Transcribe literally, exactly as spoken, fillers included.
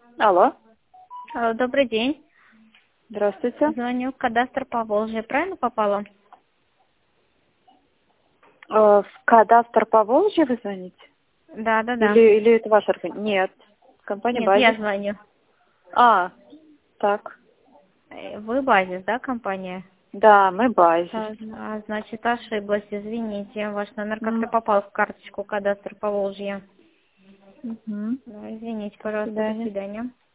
Алло, Алло, добрый день. здравствуйте. Звоню в кадастр Поволжья. Правильно попала? Э, В кадастр Поволжья вы звоните? Да, да, да. Или, или это ваша организация? Нет, компания Нет, я Базис. звоню. А, так. Э, Вы базис, да, компания? Да, мы Базис. Да, а, значит, ошиблась, извините. Ваш номер как-то М, попал в карточку кадастр Поволжья. мгм. Да, извините, До пожалуйста, до свидания. свидания.